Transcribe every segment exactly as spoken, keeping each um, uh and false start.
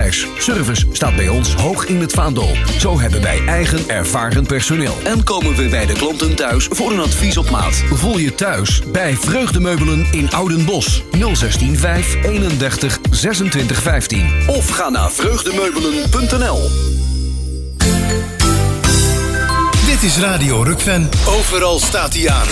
prijs. Service staat bij ons hoog in het vaandel. Zo hebben wij eigen ervaren personeel. En komen we bij de klanten thuis voor een advies op maat. Voel je thuis bij Vreugdemeubelen in Oudenbosch. nul zestien vijf eenendertig zesentwintig vijftien. Of ga naar vreugdemeubelen punt n l. Dit is Radio Rukven. Overal staat hij aan.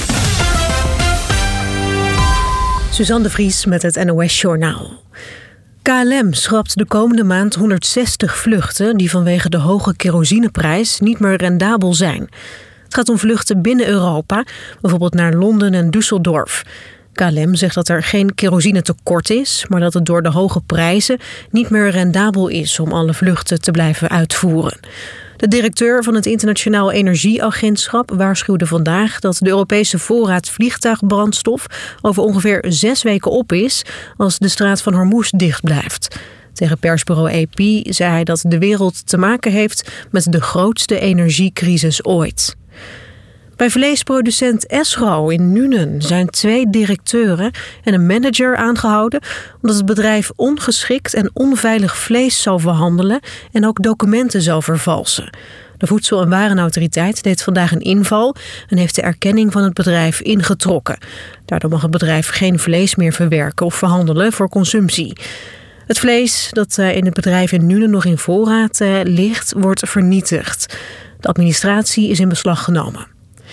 Suzanne de Vries met het N O S-journaal. K L M schrapt de komende maand honderdzestig vluchten die vanwege de hoge kerosineprijs niet meer rendabel zijn. Het gaat om vluchten binnen Europa, bijvoorbeeld naar Londen en Düsseldorf. K L M zegt dat er geen kerosinetekort is, maar dat het door de hoge prijzen niet meer rendabel is om alle vluchten te blijven uitvoeren. De directeur van het Internationaal Energieagentschap waarschuwde vandaag dat de Europese voorraad vliegtuigbrandstof over ongeveer zes weken op is als de straat van Hormuz dicht blijft. Tegen persbureau A P zei hij dat de wereld te maken heeft met de grootste energiecrisis ooit. Bij vleesproducent Esro in Nuenen zijn twee directeuren en een manager aangehouden omdat het bedrijf ongeschikt en onveilig vlees zou verhandelen en ook documenten zou vervalsen. De Voedsel- en Warenautoriteit deed vandaag een inval en heeft de erkenning van het bedrijf ingetrokken. Daardoor mag het bedrijf geen vlees meer verwerken of verhandelen voor consumptie. Het vlees dat in het bedrijf in Nuenen nog in voorraad ligt, wordt vernietigd. De administratie is in beslag genomen.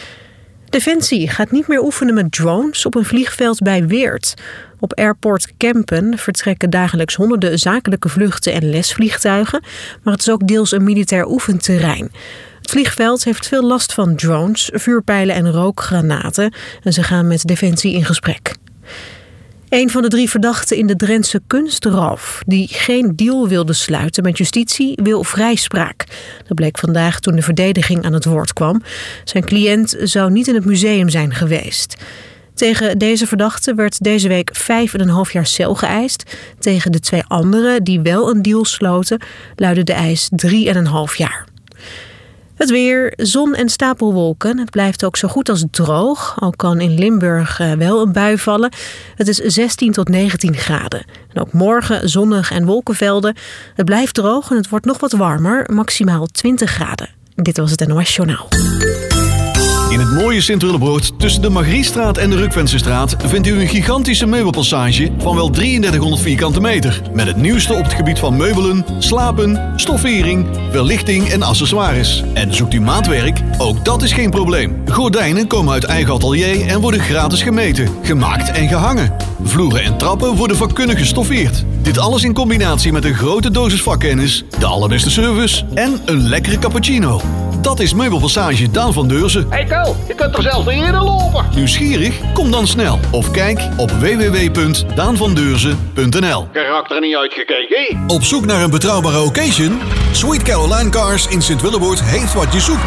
Defensie gaat niet meer oefenen met drones op een vliegveld bij Weert. Op Airport Kempen vertrekken dagelijks honderden zakelijke vluchten en lesvliegtuigen, maar het is ook deels een militair oefenterrein. Het vliegveld heeft veel last van drones, vuurpijlen en rookgranaten en ze gaan met Defensie in gesprek. Een van de drie verdachten in de Drentse kunstroof, die geen deal wilde sluiten met justitie, wil vrijspraak. Dat bleek vandaag toen de verdediging aan het woord kwam. Zijn cliënt zou niet in het museum zijn geweest. Tegen deze verdachte werd deze week vijf en een half jaar cel geëist. Tegen de twee anderen die wel een deal sloten, luidde de eis drie en een half jaar. Het weer, zon en stapelwolken. Het blijft ook zo goed als droog. Al kan in Limburg wel een bui vallen. Het is zestien tot negentien graden. En ook morgen zonnig en wolkenvelden. Het blijft droog en het wordt nog wat warmer. Maximaal twintig graden. Dit was het N O S-journaal. In het mooie Sint-Willebroord, tussen de Margriestraat en de Rukvensestraat, vindt u een gigantische meubelpassage van wel drieëndertighonderd vierkante meter. Met het nieuwste op het gebied van meubelen, slapen, stoffering, verlichting en accessoires. En zoekt u maatwerk? Ook dat is geen probleem. Gordijnen komen uit eigen atelier en worden gratis gemeten, gemaakt en gehangen. Vloeren en trappen worden vakkundig gestoffeerd. Dit alles in combinatie met een grote dosis vakkennis, de allerbeste service en een lekkere cappuccino. Dat is Meubelpassage Daan van Deurzen. Hey Kel, je kunt er zelfs niet in lopen. Nieuwsgierig? Kom dan snel. Of kijk op w w w punt daan van deurzen punt n l. Karakter niet uitgekeken. Op zoek naar een betrouwbare occasion? Sweet Caroline Cars in Sint-Willebroord heeft wat je zoekt.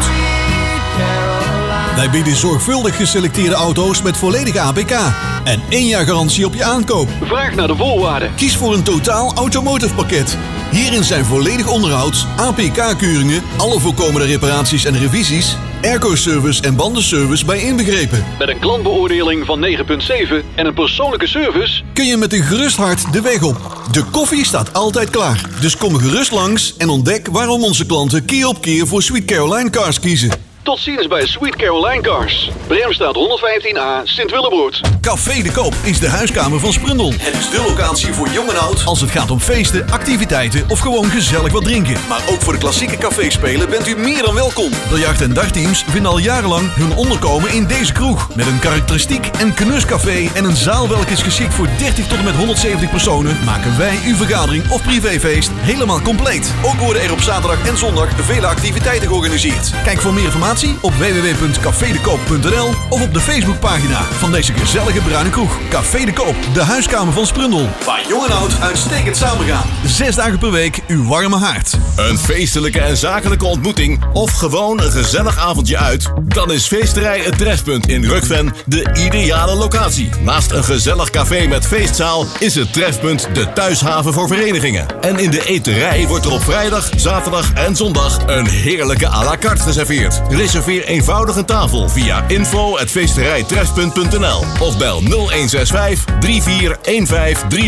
Wij bieden zorgvuldig geselecteerde auto's met volledige A P K en één jaar garantie op je aankoop. Vraag naar de voorwaarden. Kies voor een totaal automotive pakket. Hierin zijn volledig onderhoud, A P K-keuringen, alle voorkomende reparaties en revisies, airco-service en bandenservice bij inbegrepen. Met een klantbeoordeling van negen komma zeven en een persoonlijke service kun je met een gerust hart de weg op. De koffie staat altijd klaar. Dus kom gerust langs en ontdek waarom onze klanten keer op keer voor Sweet Caroline Cars kiezen. Tot ziens bij Sweet Caroline Cars. Bremstraat honderdvijftien A, Sint-Willebroord. Café de Koop is de huiskamer van Sprundel. Het is de locatie voor jong en oud als het gaat om feesten, activiteiten of gewoon gezellig wat drinken. Maar ook voor de klassieke caféspelen bent u meer dan welkom. Biljart- en dartteams vinden al jarenlang hun onderkomen in deze kroeg. Met een karakteristiek en knuscafé en een zaal welke is geschikt voor dertig tot en met honderdzeventig personen, maken wij uw vergadering of privéfeest helemaal compleet. Ook worden er op zaterdag en zondag vele activiteiten georganiseerd. Kijk voor meer informatie op w w w punt café de koop punt n l of op de Facebookpagina van deze gezellige bruine kroeg. Café de Koop, de huiskamer van Sprundel. Waar jong en oud uitstekend samengaan. Zes dagen per week uw warme haard. Een feestelijke en zakelijke ontmoeting of gewoon een gezellig avondje uit? Dan is Feesterij Het Trefpunt in Rukven de ideale locatie. Naast een gezellig café met feestzaal is het Trefpunt de thuishaven voor verenigingen. En in de eterij wordt er op vrijdag, zaterdag en zondag een heerlijke à la carte geserveerd. Reserveer eenvoudig een tafel via info at feesterijtrefpunt punt n l of bel nul een zes vijf drie vier een vijf drie drie.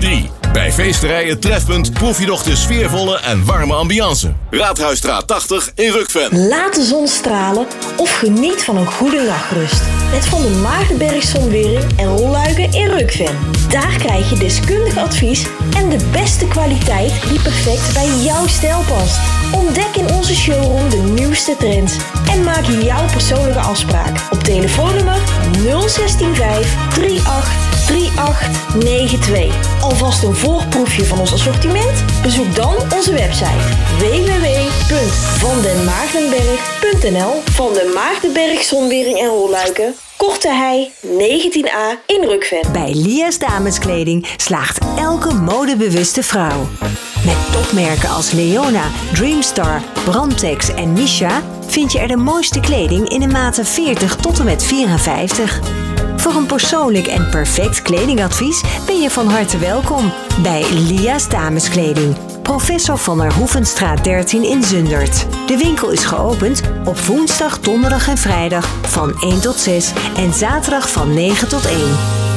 Bij Feesterij Het Trefpunt proef je nog de sfeervolle en warme ambiance. Raadhuisstraat tachtig in Rukven. Laat de zon stralen of geniet van een goede nachtrust. Met Van der Maagdenberg Zonwering en Rolluiken in Rukven. Daar krijg je deskundig advies en de beste kwaliteit die perfect bij jouw stijl past. Ontdek in onze showroom de nieuwste trends en maak jouw persoonlijke afspraak op telefoonnummer nul zes vijf drie acht drie acht negen twee. Alvast een voorproefje van ons assortiment? Bezoek dan onze website w w w punt van den maagdenberg punt n l. Van den Maagdenberg Zonwering en Rolluiken, Korte Hei negentien a in Rukven. Bij Lia's Dameskleding slaagt elke modebewuste vrouw. Met topmerken als Leona, Dreamstar, Brantex en Misha vind je er de mooiste kleding in de maten veertig tot en met vierenvijftig. Voor een persoonlijk en perfect kledingadvies ben je van harte welkom bij Lia's Dameskleding. Professor van der Hoevenstraat dertien in Zundert. De winkel is geopend op woensdag, donderdag en vrijdag van één tot zes en zaterdag van negen tot één.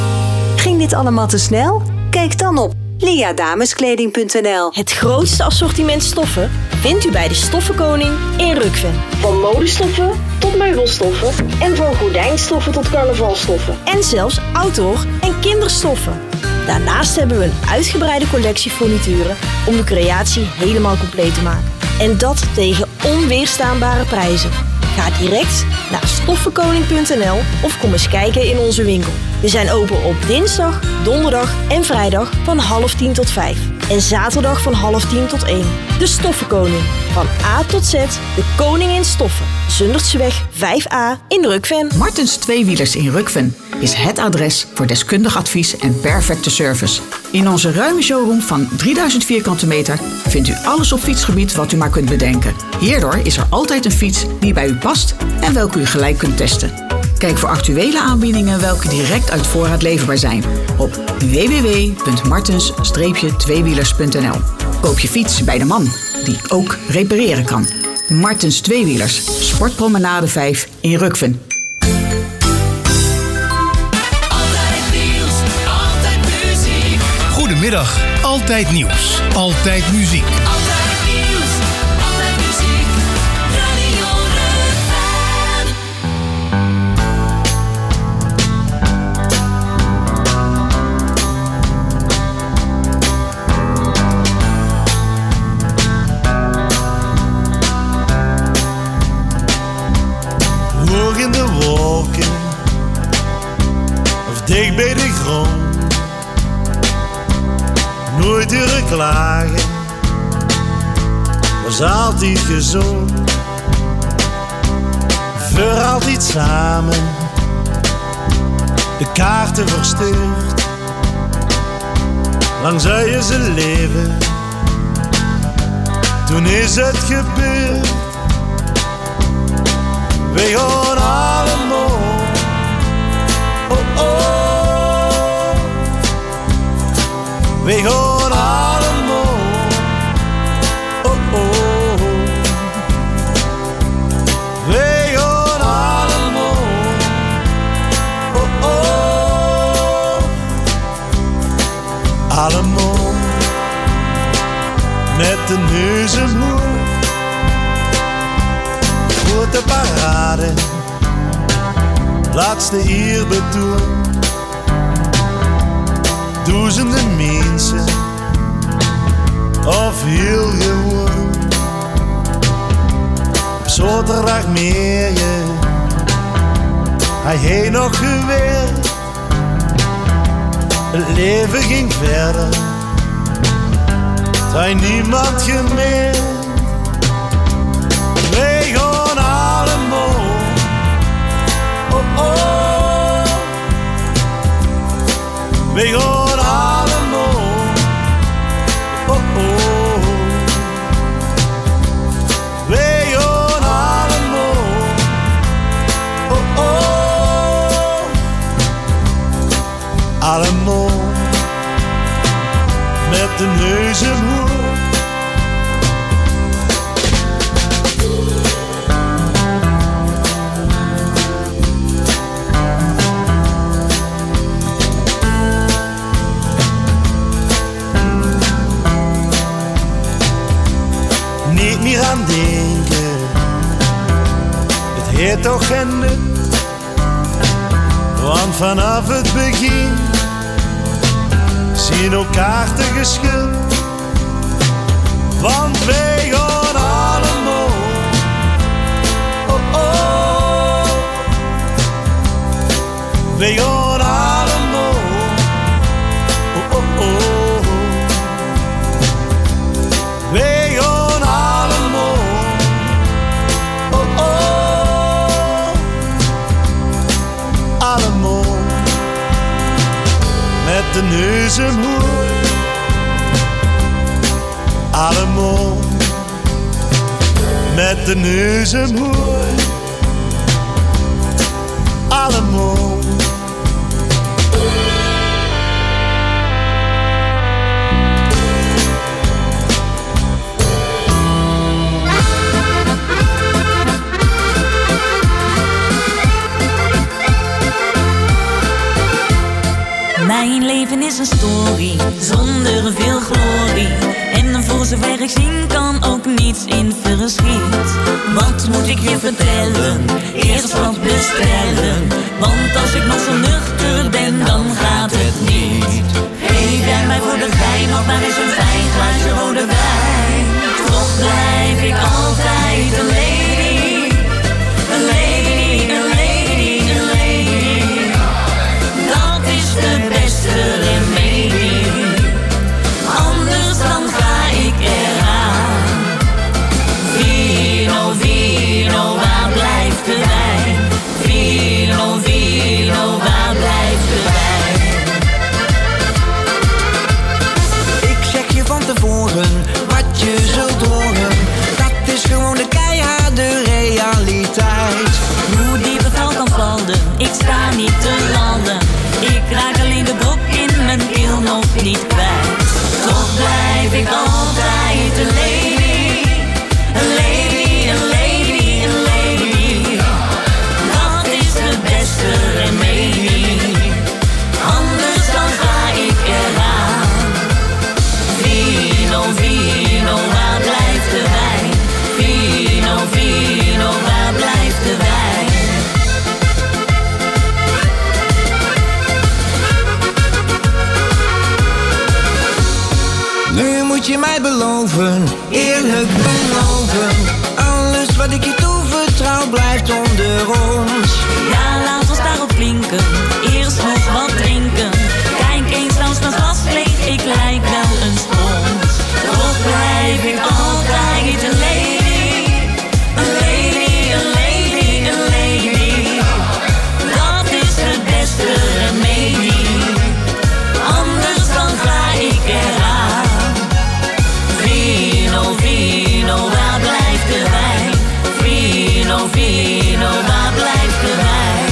Ging dit allemaal te snel? Kijk dan op lia dameskleding punt n l. Het grootste assortiment stoffen vindt u bij de Stoffenkoning in Rukven. Van modestoffen tot meubelstoffen en van gordijnstoffen tot carnavalstoffen. En zelfs outdoor en kinderstoffen. Daarnaast hebben we een uitgebreide collectie furnituren om de creatie helemaal compleet te maken. En dat tegen onweerstaanbare prijzen. Ga direct naar stoffenkoning punt n l of kom eens kijken in onze winkel. We zijn open op dinsdag, donderdag en vrijdag van half tien tot vijf. En zaterdag van half tien tot één. De Stoffenkoning. Van A tot Z, de koning in stoffen. Zundertseweg vijf a in Rukven. Martens Tweewielers in Rukven is het adres voor deskundig advies en perfecte service. In onze ruime showroom van drieduizend vierkante meter vindt u alles op fietsgebied wat u maar kunt bedenken. Hierdoor is er altijd een fiets die bij u past en welke u gelijk kunt testen. Kijk voor actuele aanbiedingen welke direct uit voorraad leverbaar zijn op w w w punt martens tweewielers punt n l. Koop je fiets bij de man die ook repareren kan. Martens Tweewielers, Sportpromenade vijf in Rukven. Altijd nieuws, altijd muziek. Goedemiddag, altijd nieuws, altijd muziek. Altijd nieuws, altijd muziek. Radio Rukven. Hoog in de wolken, of dicht bij de grond. Nooit durven klagen, was altijd gezond. Voor altijd samen, de kaarten verstuurd. Lang zou je ze leven, toen is het gebeurd. We gaan allemaal, oh oh. We gaan allemaal, oh oh. We gaan allemaal, oh oh. Allemaal met de neus omhoog. Grote parade, laatste eerbetoon. Duizenden mensen, of heel gewoon. Op zaterdag meer je, hij heeft nog gewerkt. Het leven ging verder, het heeft niemand gemerkt. We gaan allemaal, oh oh. We gaan allemaal, oh oh. We gaan allemaal, oh oh. Allemaal met de neus omhoog. niet meer aan denken. Het heeft toch geen nut, want vanaf het begin zien elkaar te geschil. Want wij gaan allemaal, oh oh, wij gaan allemaal, oh oh oh, wij gaan allemaal, oh oh, allemaal, met de neus omhoog. Allemaal met de neus omhoog. Allemaal. Mijn leven is een story zonder veel glorie. En voor zover ik zien kan ook niets in verschiet. Wat moet ik je vertellen? Eerst wat bestellen. Want als ik nog zo nuchter ben, dan gaat het niet. Geef jij mij voor de gein nog maar eens een fijn glaasje rode wijn. Toch blijf ik altijd een lady. Een lady, een lady, een lady. Dat is de beste remedie. Anders dan ga ik eraan. Vino, vino, waar blijft de wijn? Vino, vino, waar blijft de wijn? Ik zeg je van tevoren, wat je zult horen. Dat is gewoon de keiharde realiteit. Hoe die bevel kan vallen, ik sta niet te lallen. Ik raak alleen de brok in mijn keel nog niet kwijt. Toch blijf ik altijd een lady. Een lady, een lady, een lady. Dat is de beste remedie. Anders dan ga ik eraan. Vino, vino, waar blijft de wijn? Vino, vino, waar blijft de wijn? Nu moet je mij beloven, eerlijk beloven. Alles wat ik je toevertrouw blijft onder ons. Ja, laat ons daarop klinken. Eerst nog wat drinken. Kijk eens langs mijn glas leeg, ik lijk wel een spons. Toch blijf ik altijd een lady. Een lady, een lady, een lady. Dat is de beste remedie. Anders dan ga ik eraan. Vino, vino, waar blijft de wijn? Vino, vino, waar blijft de wijn?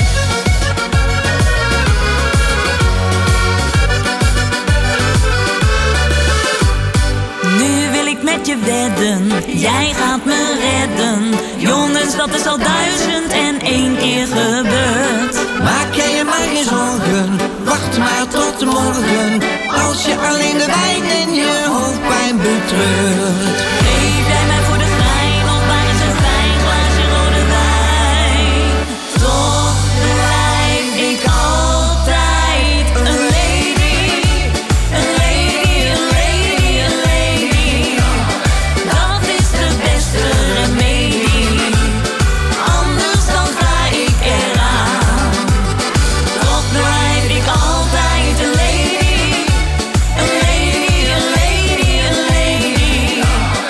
Nu wil ik met je wedden, jij gaat me redden. Jongens, dat is al duizend en één keer gebeurd. Maak jij je maar geen zorgen, wacht maar tot morgen. Als je alleen de wijn en je hoofdpijn betreurt. Geef jij mij voor de gein nog maar eens een fijn glaasje rode wijn. Toch blijf ik altijd een lady. Een lady, een lady, een lady. Dat is de beste remedie. Anders dan ga ik eraan. Toch blijf ik altijd een lady. Een lady, een lady, een lady.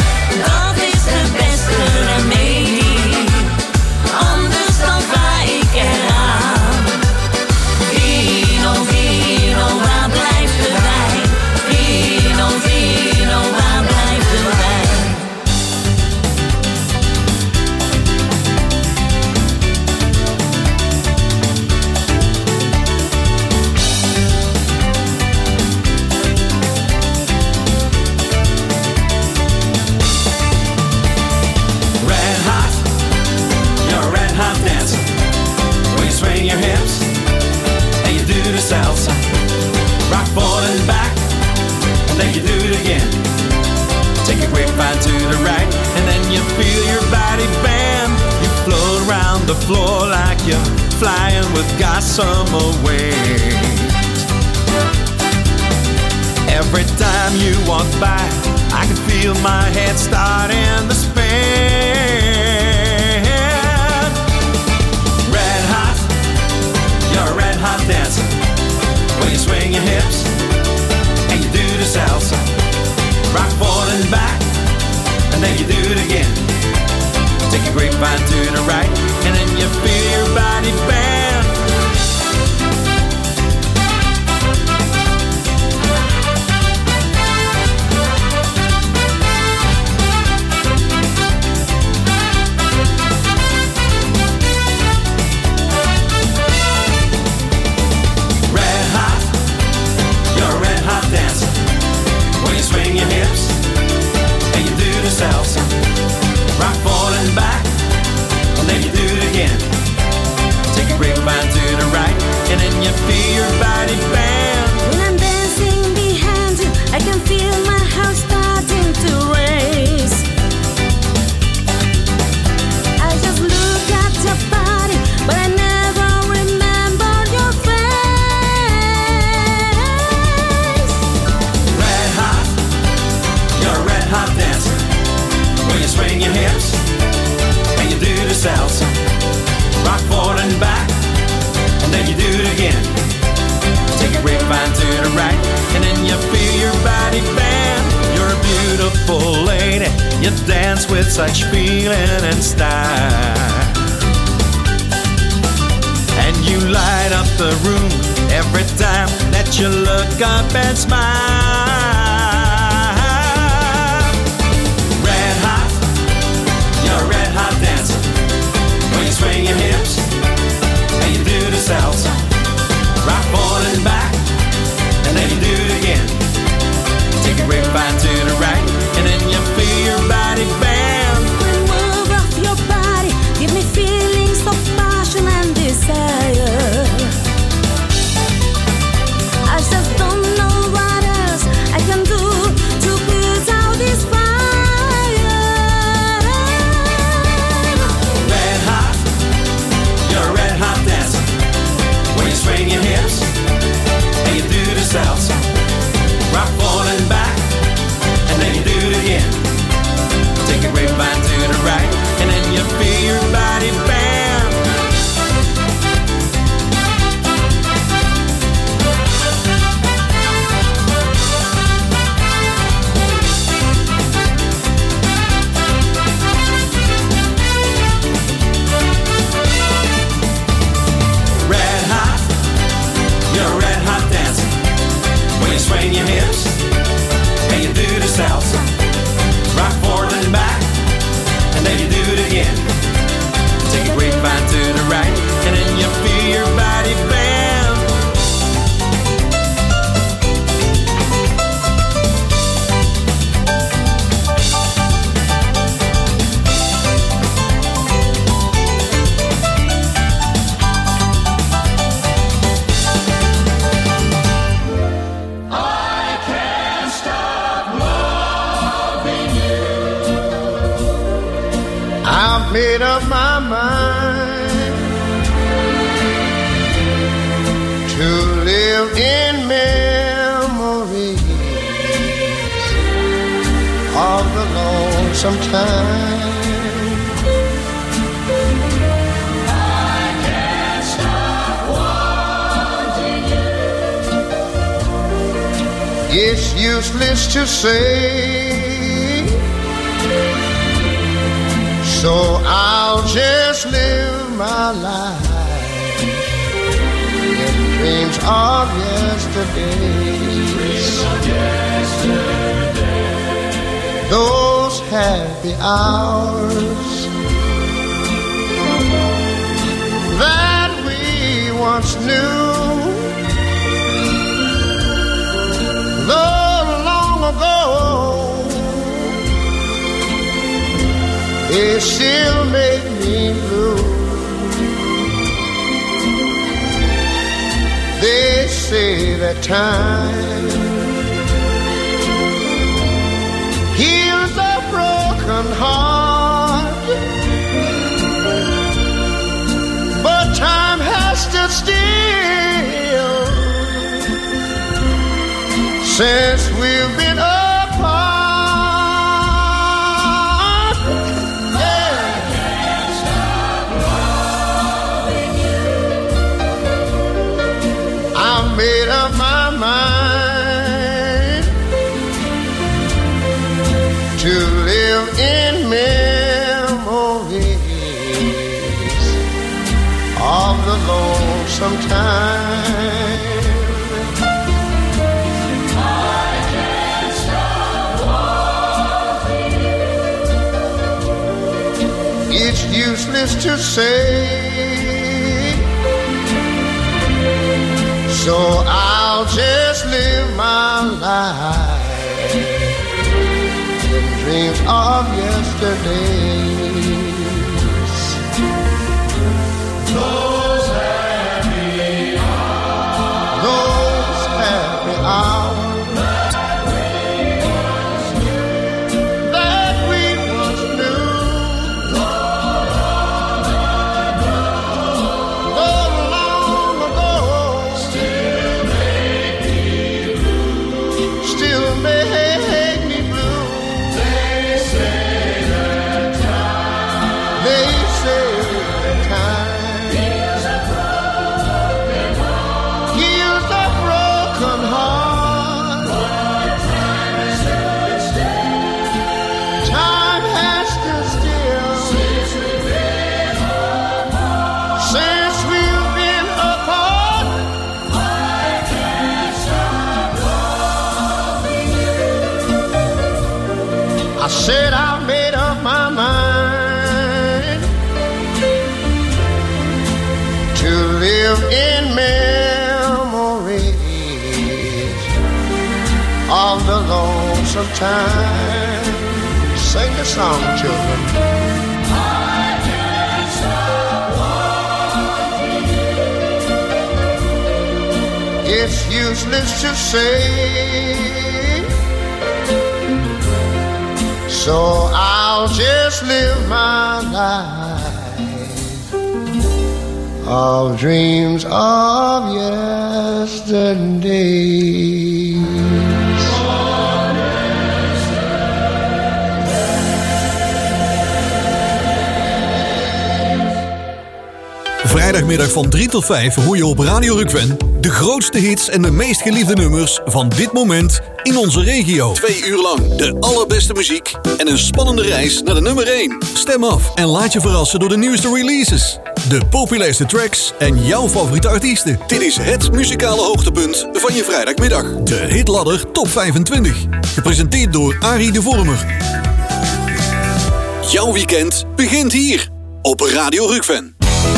the right, and then you feel your body bend. You float around the floor like you're flying with gossamer wings. Every time you walk by, I can feel my head starting to spin. Red hot, you're a red hot dancer. When you swing your hips and you do the salsa, rock forward and back, and then you do it again. Take your grapevine to the right, and then you feel your body bend. Swing your hips and you do the salsa, rock forward and back, and then you do it again. Take a grapevine to the right, and then you feel your body bend. When I'm dancing behind you, I can feel my heart starting to race. I just look at your body, but I never remember your face. Red hot, you're a red hot dancer. When you swing your hips and you do the salsa, rock forward and back, and then you do it again. Take a grapevine to the right, and then you feel your body bend. You're a beautiful lady, you dance with such feeling and style, and you light up the room every time that you look up and smile. Swing your hips and you do the salsa, rock forward and back, and then you do it again. Take a grapevine to the right, and then you feel your body bend. Move off your body, give me feelings of passion and desire. I just don't know what else I can do to put out this fire. Swing your hips and you do the salsa, rock forward and back, and then you do it again. Take a grapevine to the right, and then you feel your body bend. Swing your hips and you do the salsa, rock forward and back, and then you do it again. Take a grapevine to the right, and then you feel your body bend. Made up my mind to live in memories of the lonesome time. I can't stop wanting you. It's useless to say, so I'll just live my life in dreams of yesterday. Those happy hours that we once knew, though long ago, they still make me blue. They say that time heals a broken since we've been apart. Yeah. I can't stop loving you. I made up my mind to live in memories of the lonesome time. It's useless to say, so I'll just live my life in dreams of yesterdays. Those happy hours, those happy hours. I said I made up my mind to live in memories of the lonesome time. Sing the song, children. I can't stop wanting you. It's useless to say, so I'll just live my life of dreams of yesterday. Vrijdagmiddag van drie tot vijf hoor je op Radio Rukven de grootste hits en de meest geliefde nummers van dit moment in onze regio. Twee uur lang de allerbeste muziek en een spannende reis naar de nummer één. Stem af en laat je verrassen door de nieuwste releases, de populairste tracks en jouw favoriete artiesten. Dit is het muzikale hoogtepunt van je vrijdagmiddag. De Hitladder Top vijfentwintig. Gepresenteerd door Arie de Vormer. Jouw weekend begint hier op Radio Rukven.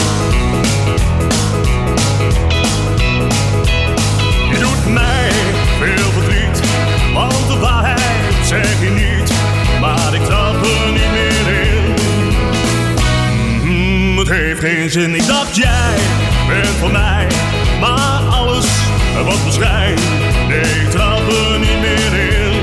Veel verdriet, want de waarheid zeg je niet, maar ik trap er niet meer in. Mm, het heeft geen zin, ik dacht jij bent van mij, maar alles wat beschijnt, nee ik trap er niet meer in.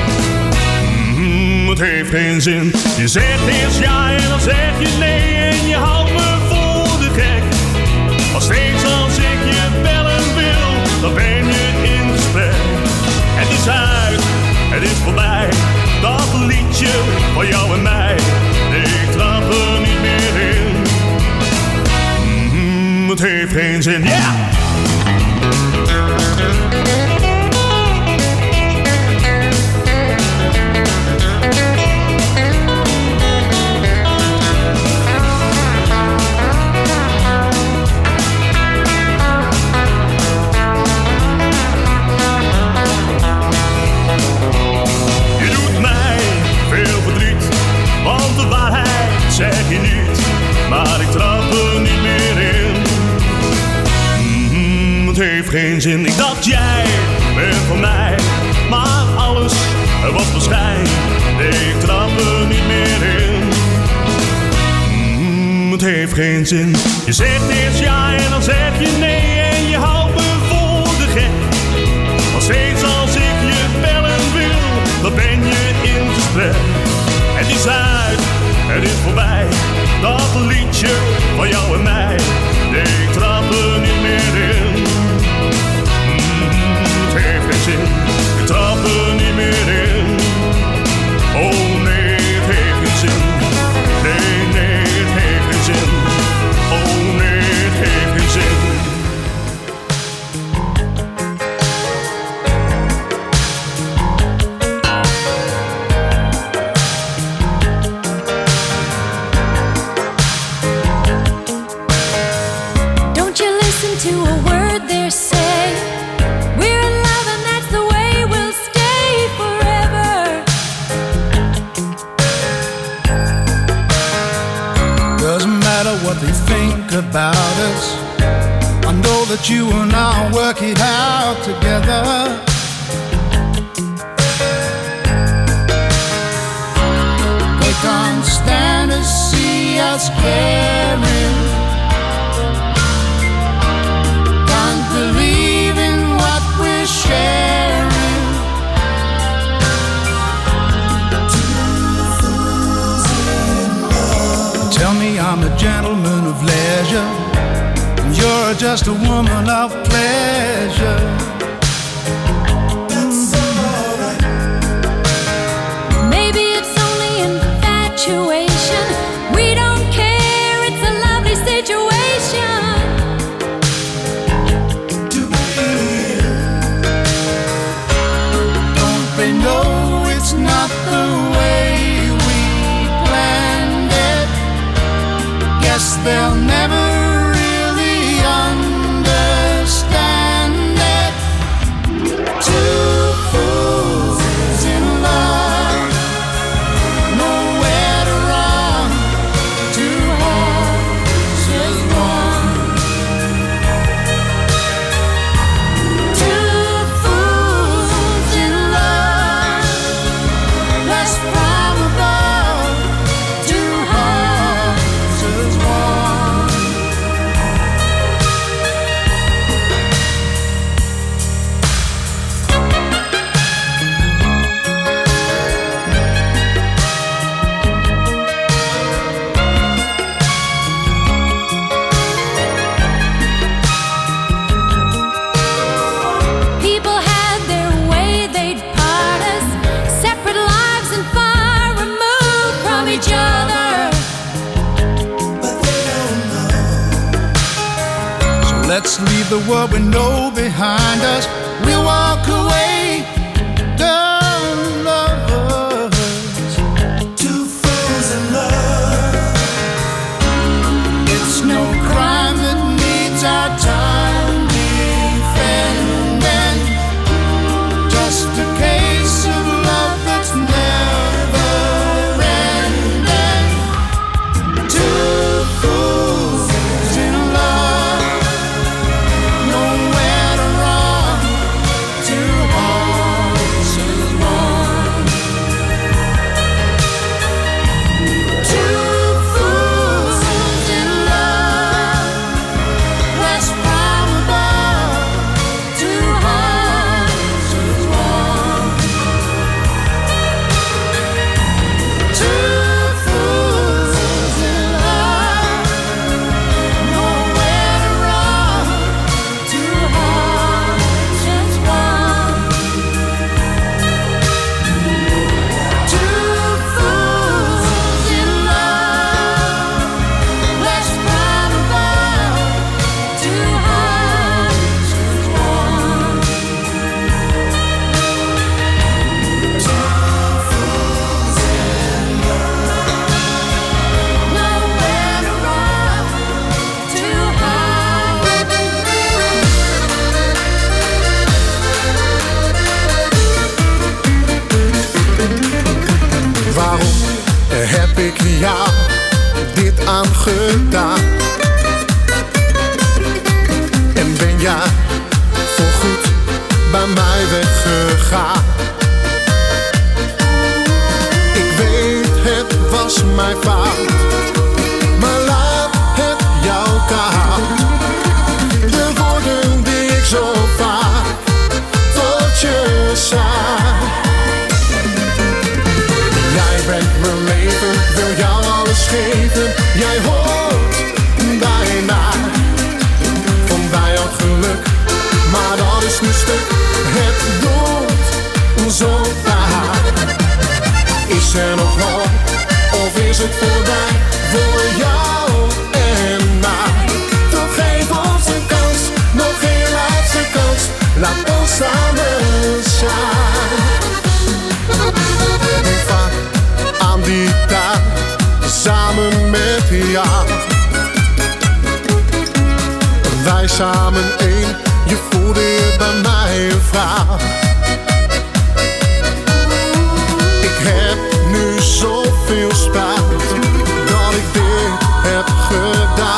Mm, het heeft geen zin, je zegt eerst ja en dan zeg je nee en je houdt me voor de gek. Maar steeds als ik je bellen wil, dan ben je in gesprek. Het is uit, het is voorbij, dat liedje van jou en mij. Nee, ik trap er niet meer in. Mm, het heeft geen zin, ja! Yeah! Zeg je niet, maar ik trap er niet meer in. Mm, het heeft geen zin, ik dacht jij bent van mij, maar alles wat beschijnt, nee ik trap er niet meer in. Mm, het heeft geen zin, je zegt eerst ja en dan zeg je nee en je houdt me voor de gek. Maar steeds als ik je bellen wil, dan ben je in gesprek. Het is uit, het is voorbij, dat liedje van jou en mij. Nee, ik trap er niet meer in. Mm, het heeft geen zin, they think about us. I know that you and I work it out together. They can't stand to see us caring. Can't believe in what we're sharing. Tell me I'm a gentleman of leisure, and you're just a woman of pleasure. That's alright. Maybe it's only infatuation. We don't care, it's a lovely situation. To be here. Don't they know it's not the way we planned it? Guess they'll never really understand it. Two fools in love, nowhere to run, two hearts as one. Two fools in love, blessed from above, two hearts as one. People had their way, they'd part us. Separate lives and far removed from each other. But they don't know. So let's leave the world we know behind us. We'll walk away, done lovers. Two fools in love. It's no crime that needs our time defending. Just a case of love that's never ending. Two fools in love, nowhere to run, two hearts as one. Two fools in love, blessed from above, two hearts as one. Two fools in love, nowhere to run, two hearts as one. Two fools in love, blessed from above, two hearts as one. Two fools in love, nowhere to run, two Waarom heb ik jou dit aangedaan? En ben jij voorgoed bij mij weggegaan? Ik weet het was mijn fout, maar laat het jou koud. De woorden die ik zo vaak tot je zei. Jij bent mijn leven, wil jou alles geven. Jij hoort bij mij. Van wij had geluk, maar dat is nu stuk. Het doet zo pijn. Is er nog hoop, of is het voorbij? Voor jou en mij. Toch geef ons een kans, nog geen laatste kans. Laat ons samen zijn. Denk vaak aan die tijd, samen met jou. Wij samen één, je voelde je bij mij een vrouw. Ik heb nu zoveel spijt dat ik dit heb gedaan.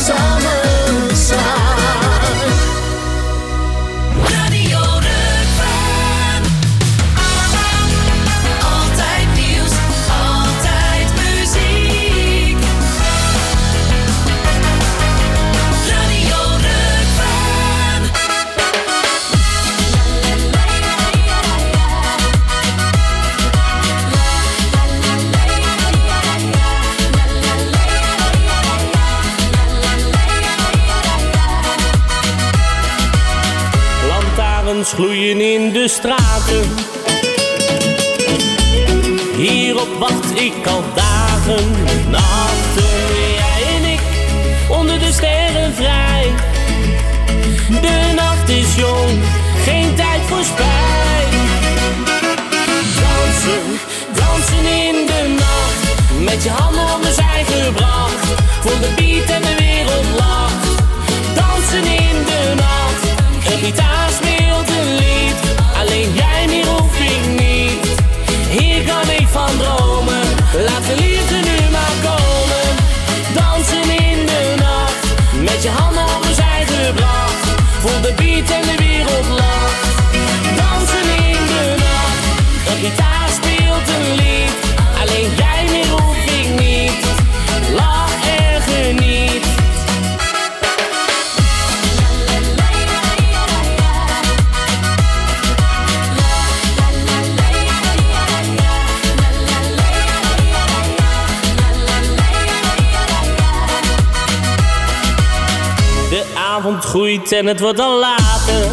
samen zijn. Radio Rukven. Altijd nieuws, altijd muziek. Radio Rukven. Lantaarns gloeien in de straten. Hierop wacht ik al dagen, nachten. Jij en ik onder de sterren vrij. De nacht is jong, geen tijd voor spijt. Dansen, dansen in de nacht. Met je handen om de zij gebracht. Voor de beat en de wereld lacht. Dansen in de nacht. Een gitaar speelt een lied. Alleen jij meer hoef ik niet. Hier kan ik van dromen. Laat de liefde nu maar komen. Dansen in de nacht. Met je handen om de zij gebracht. Voor de beat en de wereld lacht. Dansen in de nacht. Een gitaar speelt een lied. Alleen jij meer hoef ik niet. Lach en geniet. De avond groeit en het wordt al later.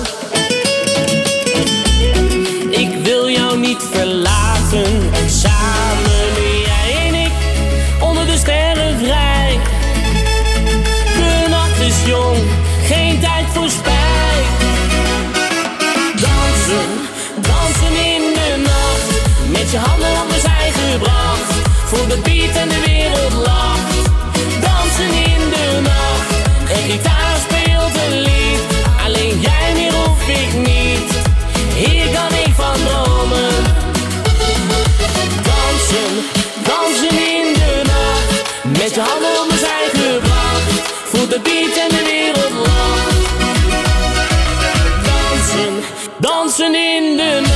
Ik wil jou niet verlaten. Samen, jij en ik, onder de sterren vrij. De nacht is jong, geen tijd voor spijt. Dansen, dansen in de nacht. Met je handen om de zij gebracht. Voor de beat en de wereld lacht. Dansen in de nacht. Een gitaar speelt een lied. Alleen jij meer hoef ik niet. Hier kan ik van dromen. Dansen, dansen in de nacht. Met je handen om de zij gebracht. Voor de beat en de wereld lacht. Dansen, dansen in de nacht.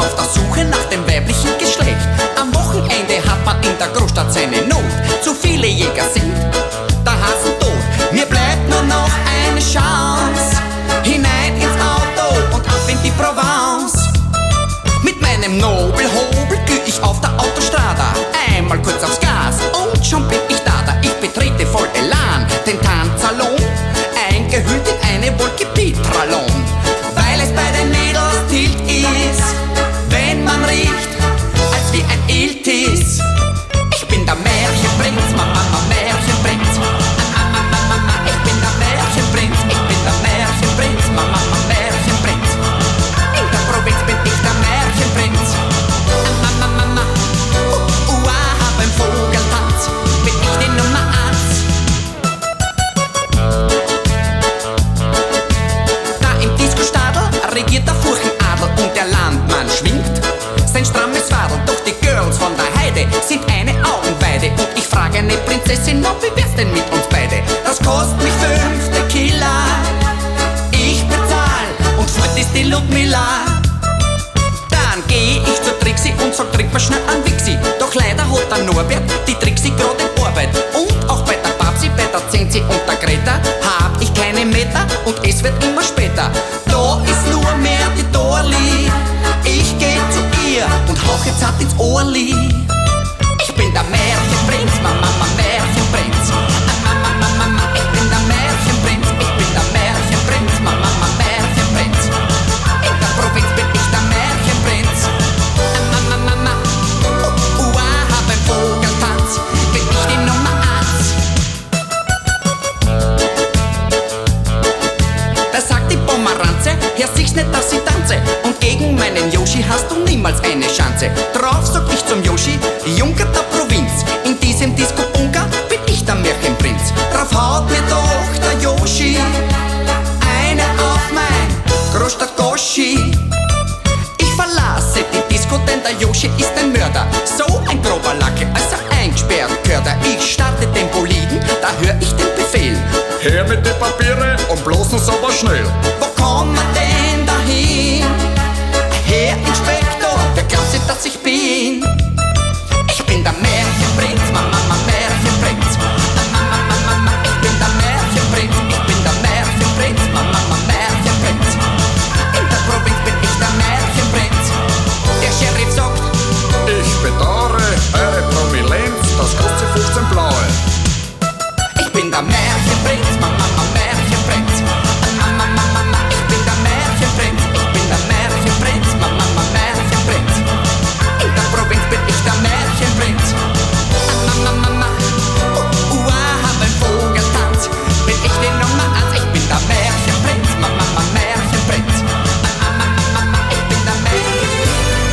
auf der Suche nach dem weiblichen Geschlecht. Am Wochenende hat man in der Großstadt seine Not. Zu viele Jäger sind der Hasen tot. Mir bleibt nur noch eine Chance. Hinein ins Auto und ab in die Provence. Mit meinem Nobelhobel geh ich auf der Autostrada. Einmal kurz aufs Gas und schon bin ich da. Da ich betrete voll Elan den Tanzsalon, eingehüllt in eine Wolke Petralon. Weil es bei den Mädels tilt ist, wenn man riecht, als wie ein Iltis. Ich bin der Märchenprinz, Mama, Mama, Märchenprinz. Ich bin der Märchenprinz, ich bin der Märchenprinz, Mama, Mama, Märchenprinz. In der Provinz bin ich der Märchenprinz. Mama, Mama, uh, uh, ah, beim Vogeltanz bin ich die Nummer eins. Da im Disco-Stadel regiert der Furchenadel und der Landmann schwingt sein strammes Fadel. Doch die Girls von der Heide sind eine Augenweide. Und ich frage eine Prinzessin, na, wie wär's denn mit uns beide? Das kostet mich fünf Tequila. Ich bezahl und fort ist die Ludmilla. Dann geh ich zur Trixi und sag, trink mal schnell an Wixi. Doch leider hat der Norbert die Trixi grad in Arbeit. Und auch bei der Babsi, bei der Zenzi und der Greta hab ich keine Meter und es wird immer später. Da ist nur mehr die Dorli. Ich geh zu ihr und hauch jetzt hart ins Ohrli. Ich bin der Märchenprinz, Mama, Mama, Märchenprinz. Mama, Mama, Mama, ich bin der Märchenprinz. Ich bin der Märchenprinz, Mama, Mama, Märchenprinz. In der Provinz bin ich der Märchenprinz. Mama, Mama, uh, uh, ah, beim Vogeltanz bin ich die Nummer eins. Da sagt die Pomeranze, hör sich's nicht, dass ich tanze. Und gegen meinen Yoshi hast du niemals eine Chance. Drauf sag ich zum Yoshi, Junker der Provinz. In diesem Disco-Bunker bin ich der Märchenprinz. Drauf haut mir doch der Yoshi eine auf mein Großstadt-Goschi. Ich verlasse die Disco, denn der Yoshi ist ein Mörder. So ein grober Lacke, als er eingesperrt gehört er. Ich starte den Boliden, da hör ich den Befehl. Her mit den Papiere und bloß uns aber schnell. Wo kommen wir denn dahin? Herr Inspektor, wer glaubt sich, dass ich bin? Ich bin der Märchenprinz, Mama, Mama, Märchenprinz. Mama, Mama, Mama, ich bin der Märchenprinz. Ich bin der Märchenprinz, Mama, Mama, Märchenprinz. In der Provinz bin ich der Märchenprinz. Der Sheriff sagt, ich bedauere eure Prominenz, das kostet fünfzehn Blaue. ich bin der Märchenprinz, Mama, Mama, Märchenprinz. Mama, Mama, Mama, ich bin der Märchenprinz. Ich bin der Märchenprinz, Mama, Mama, Märchenprinz. In der Provinz bin ich der Märchenprinz. Mama, Mama, uh, uh, ah, beim Vogeltanz bin ich die Nummer eins. Ich bin der Märchenprinz, Mama, Mama, Märchenprinz. Mama, Mama, ich bin der Märchenprinz.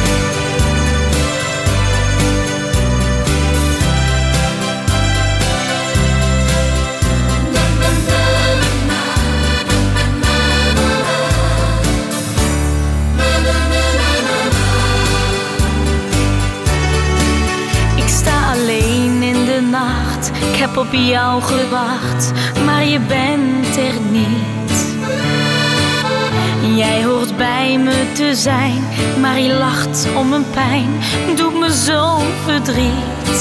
Ik sta alleen in de nacht, ik heb op jou gewacht, maar je bent er niet. Jij hoort bij me te zijn, maar je lacht om mijn pijn, doet me zo verdriet.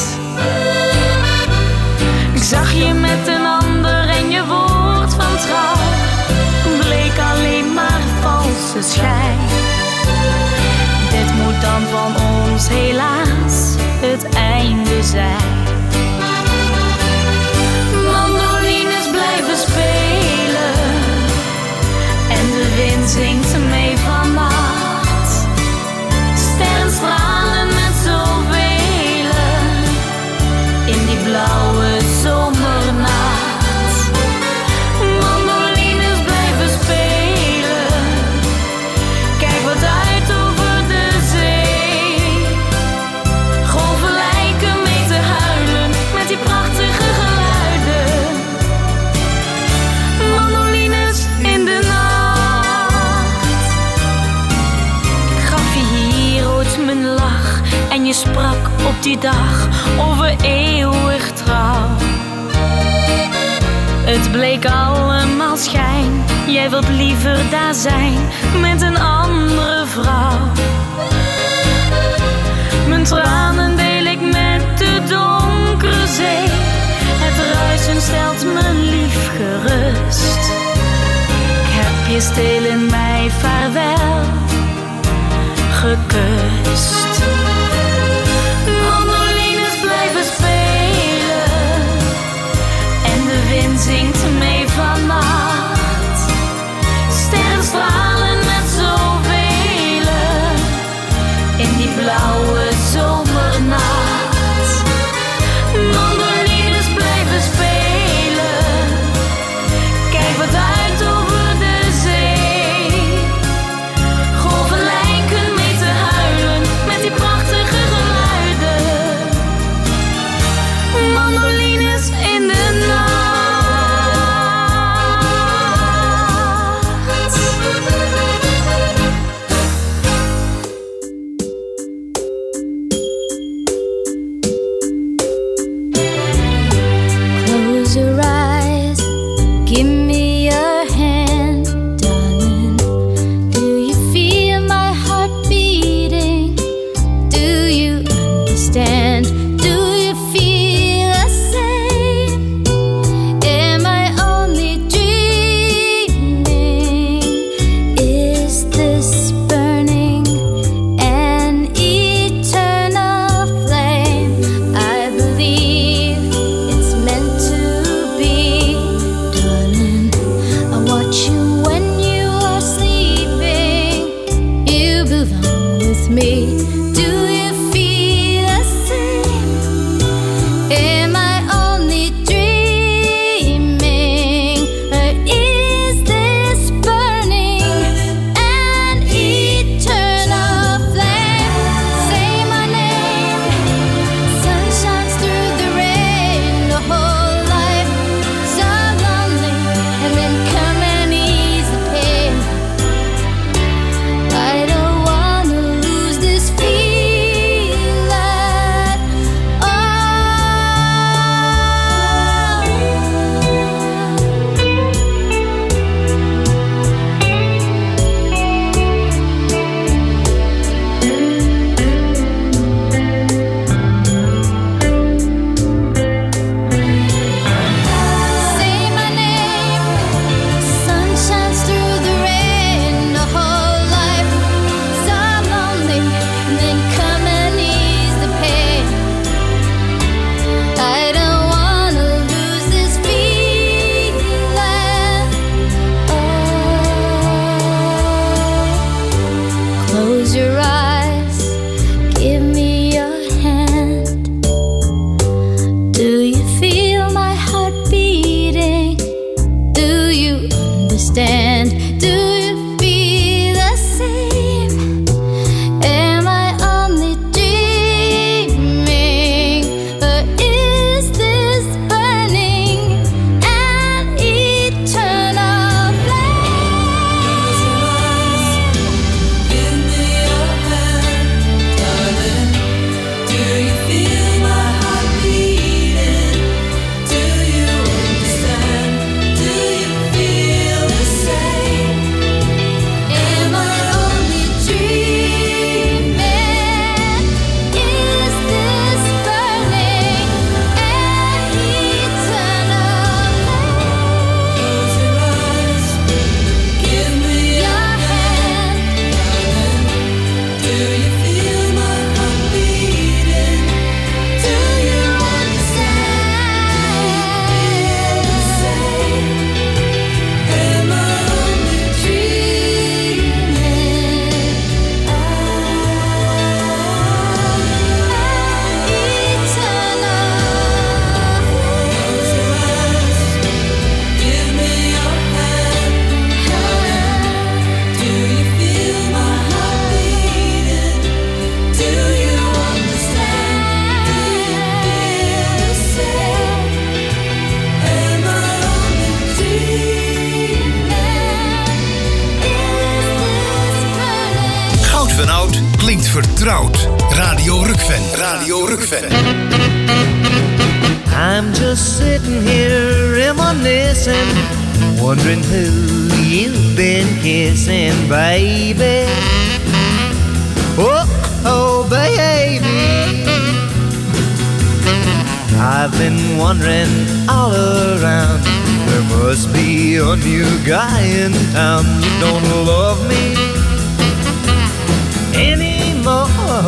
Ik zag je met een ander en je woord van trouw bleek alleen maar valse schijn. Dit moet dan van ons helaas het einde zijn. Mandolines blijven spelen en de wind zingt mee vannacht. Sterren stralen met zoveel in die blauwe zomernacht. Mandolines blijven spelen, kijk wat uit over de zee. Golven lijken mee te huilen met die prachtige geluiden. Mandolines in de nacht. Ik gaf je hier ooit mijn lach en je sprak op die dag over eeuwig trouw. Het bleek allemaal schijn, jij wilt liever daar zijn met een andere vrouw. je stil in mij vaarwel gekust. Mandolines blijven spelen en de wind zingt mee vannacht. Sterren stralen met zoveel in die blauwe zomernacht. Mandolines blijven spelen, kijk wat uit over de zee. Golven lijken mee te huilen met die prachtige geluiden. Mandolines in de nacht. Close your eyes, give me your hand, darling. Do you feel my heart beating? Do you understand? Do you feel the same? Am I only dreaming? Is this burning an eternal flame? I believe it's meant to be, darling. I watch you when you are sleeping. You belong with me. Do you feel the same? Am I only dreaming? Or is this burning an eternal flame? Say my name. Sun shines through the rain. The whole life so lonely, and then come and ease the pain. I don't wanna lose this feeling. Oh. Say my name. Sun shines through the rain. The whole life so lonely, and then come and ease the pain. I don't wanna lose this feeling. Oh. Close your eyes, give me your hand. Do you feel my heart beating? Do you understand? Do you feel the same? Am I only dreaming? Or is this burning an eternal flame? Give me your hand, darling. Do you feel my heart beating? Do you understand? Do you feel the same? Am I only dreaming? Is this burning an eternal flame? Close your eyes, give me your hand, darling. Do you feel my heart beating? Do you understand? The same. Am I only dreaming? Give me your hand. Do you feel my heart beating? Do you understand? Do you feel the same? Am I only dreaming? Goud van Oud klinkt vertrouwd. Radio Rukven. Radio Rukven. I'm just sitting here reminiscing, wondering who you've been kissing, baby. Oh, oh, baby. I've been wondering all around where must be a new guy in town. You don't love me anymore.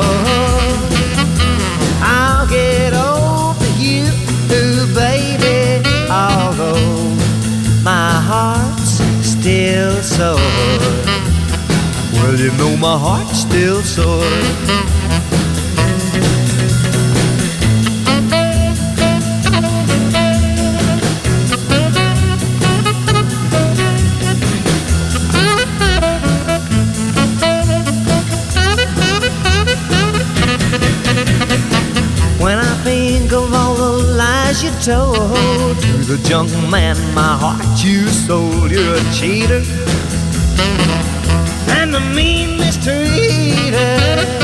I'll get over you, baby, although my heart's still sore. Well, you know my heart's still sore. When I think of all the lies you told to the junk man, my heart you sold. You're a cheater and a mean mistreater.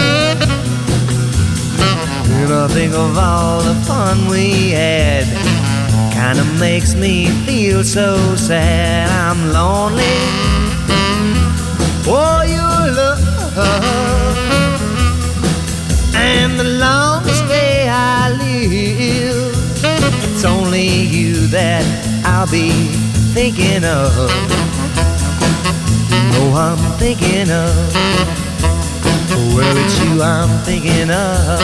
And I think of all the fun we had, kinda makes me feel so sad. I'm lonely for your love, and the longest day I live, it's only you that I'll be thinking of. Oh, I'm thinking of. Well, it's you I'm thinking of.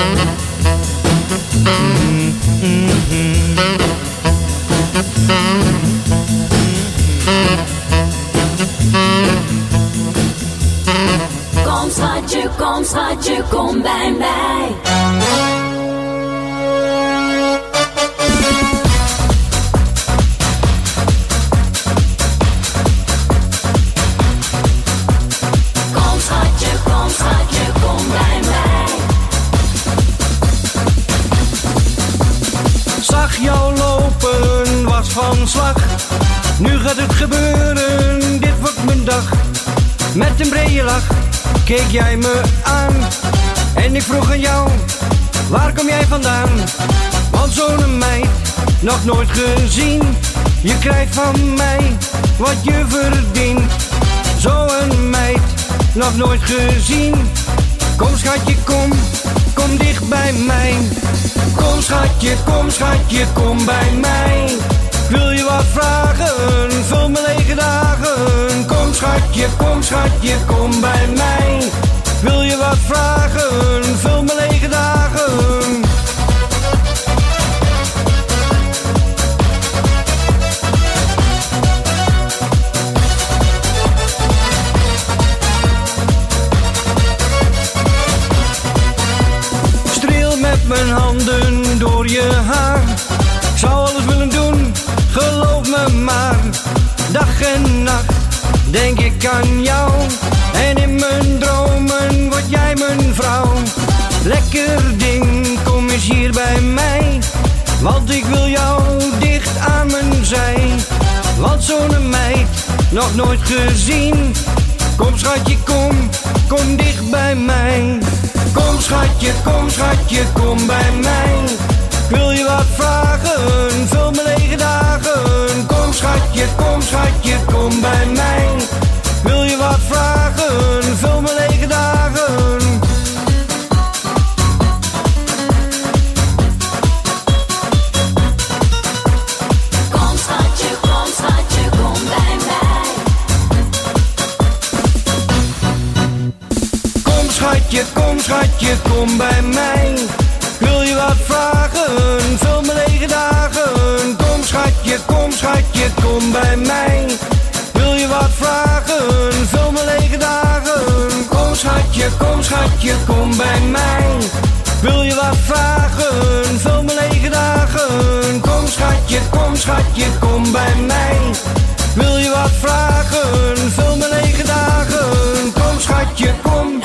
Mm-hmm. Kom schatje, kom schatje, kom bij mij. Kom schatje, kom schatje, kom bij mij. Zag jou lopen, was van slag. Nu gaat het gebeuren, dit wordt mijn dag. Met een brede lach keek jij me aan en ik vroeg aan jou, waar kom jij vandaan? Want zo'n meid, nog nooit gezien. Je krijgt van mij wat je verdient. Zo'n meid, nog nooit gezien. Kom schatje, kom, kom dicht bij mij. Kom schatje, kom schatje, kom bij mij. Wil je wat vragen, vul mijn lege dagen. Kom schatje, kom schatje, kom bij mij. Wil je wat vragen, vul mijn lege dagen. Streel met mijn handen door je haar. Ik zou alles willen doen, geloof me maar. Dag en nacht denk ik aan jou. En in mijn dromen word jij mijn vrouw. Lekker ding, kom eens hier bij mij. Want ik wil jou dicht aan mijn zij. Want zo'n meid, nog nooit gezien. Kom schatje, kom, kom dicht bij mij. Kom schatje, kom schatje, kom bij mij. Wil je wat vragen, vul mijn lege dagen. Kom schatje, kom schatje, kom bij mij. Wil je wat vragen, vul mijn lege dagen. Kom schatje, kom schatje, kom bij mij. Kom schatje, kom schatje, kom bij mij. Wil je wat vragen, vul mijn lege dagen. Kom schatje, kom schatje, kom bij mij. Wil je wat vragen, vul mijn lege dagen. Kom schatje, kom schatje, kom bij mij. Wil je wat vragen, vul mijn lege dagen. Kom schatje, kom schatje, kom bij mij. Wil je wat vragen, vul mijn lege dagen. Kom schatje, kom.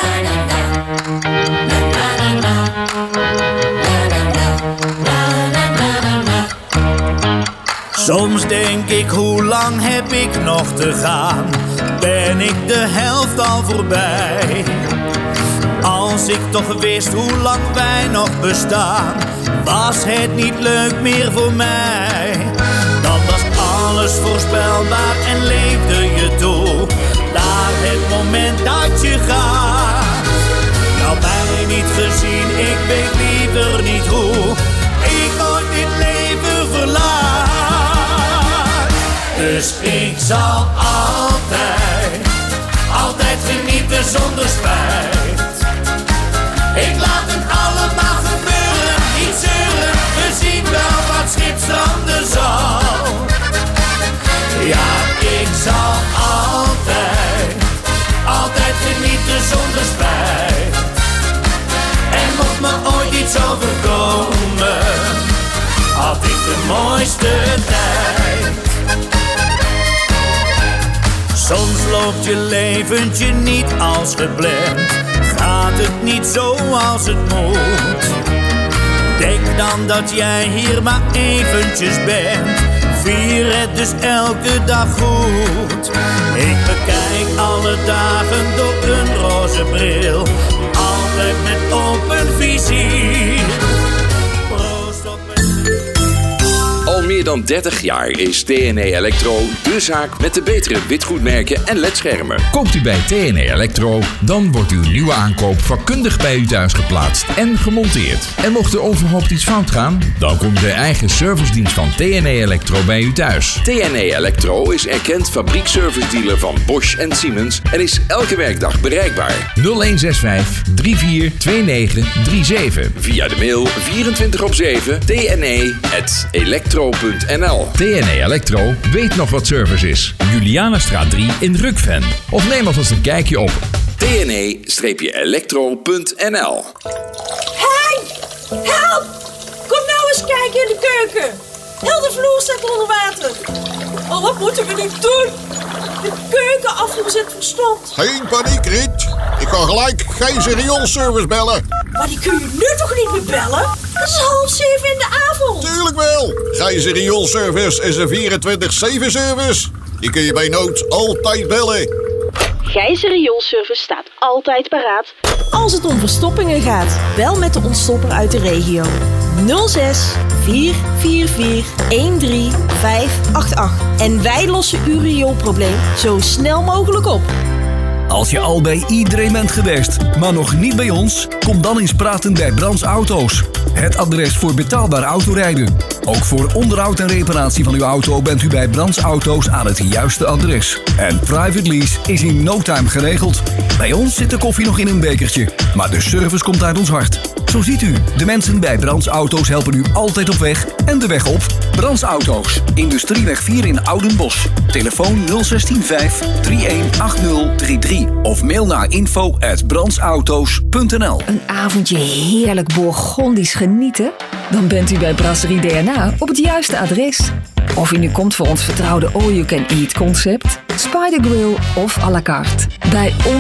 Soms denk ik, hoe lang heb ik nog te gaan? Ben ik de helft al voorbij? Als ik toch wist hoe lang wij nog bestaan, was het niet leuk meer voor mij. Dan was alles voorspelbaar en leefde je toe naar het moment dat je gaat. Nou, mij niet gezien, ik weet liever niet hoe ik ooit dit leven verlaat. Dus ik zal altijd, altijd genieten zonder spijt. Ik laat het allemaal gebeuren, niet zeuren. We zien wel wat schipstranden zal. Ja, ik zal altijd, altijd genieten zonder spijt. En mocht me ooit iets overkomen, had ik de mooiste tijd. Soms loopt je leventje niet als gepland, gaat het niet zoals het moet. Denk dan dat jij hier maar eventjes bent, vier het dus elke dag goed. Ik bekijk alle dagen door een roze bril, altijd met open vizier. Al meer dan dertig jaar is T N E Electro de zaak met de betere witgoedmerken en ledschermen. Koopt u bij T N E Electro, dan wordt uw nieuwe aankoop vakkundig bij u thuis geplaatst en gemonteerd. En mocht er onverhoopt iets fout gaan, dan komt de eigen servicedienst van T N E Electro bij u thuis. T N E Electro is erkend fabriekservice dealer van Bosch en Siemens en is elke werkdag bereikbaar. nul een zes vijf drie vier twee negen drie zeven. Via de mail vierentwintig op zeven t n e punt electro punt n l. T N E Electro weet nog wat service is. Julianastraat drie in Rukven. Of neem alvast een kijkje op t n e electro punt n l. Henk! Help! Kom nou eens kijken in de keuken. Heel de vloer staat onder water. Oh, wat moeten we nu doen? De keukenafvoer verstopt. Geen paniek, Riet. Ik kan gelijk Gijzer rioolservice bellen. Maar die kun je nu toch niet meer bellen? Het is half zeven in de avond. Tuurlijk wel. Gijzer rioolservice is een vierentwintig zeven service. Die kun je bij nood altijd bellen. Gijzer rioolservice staat altijd paraat als het om verstoppingen gaat. Bel met de ontstopper uit de regio. nul zes vier vier vier een drie vijf acht acht. En wij lossen uw rioolprobleem zo snel mogelijk op. Als je al bij iedereen bent geweest, maar nog niet bij ons, kom dan eens praten bij Brands Auto's. Het adres voor betaalbaar autorijden. Ook voor onderhoud en reparatie van uw auto bent u bij Brands Auto's aan het juiste adres. En private lease is in no time geregeld. Bij ons zit de koffie nog in een bekertje, maar de service komt uit ons hart. Zo ziet u, de mensen bij Brands Auto's helpen u altijd op weg en de weg op. Brands Auto's, Industrieweg vier in Oudenbosch. Telefoon nul een zes vijf drie een acht nul drie drie of mail naar info at brandsauto's punt n l. Een avondje heerlijk Bourgondisch genieten? Dan bent u bij Brasserie D N A op het juiste adres. Of u nu komt voor ons vertrouwde all-you-can-eat concept, Spider Grill of à la carte. Bij ons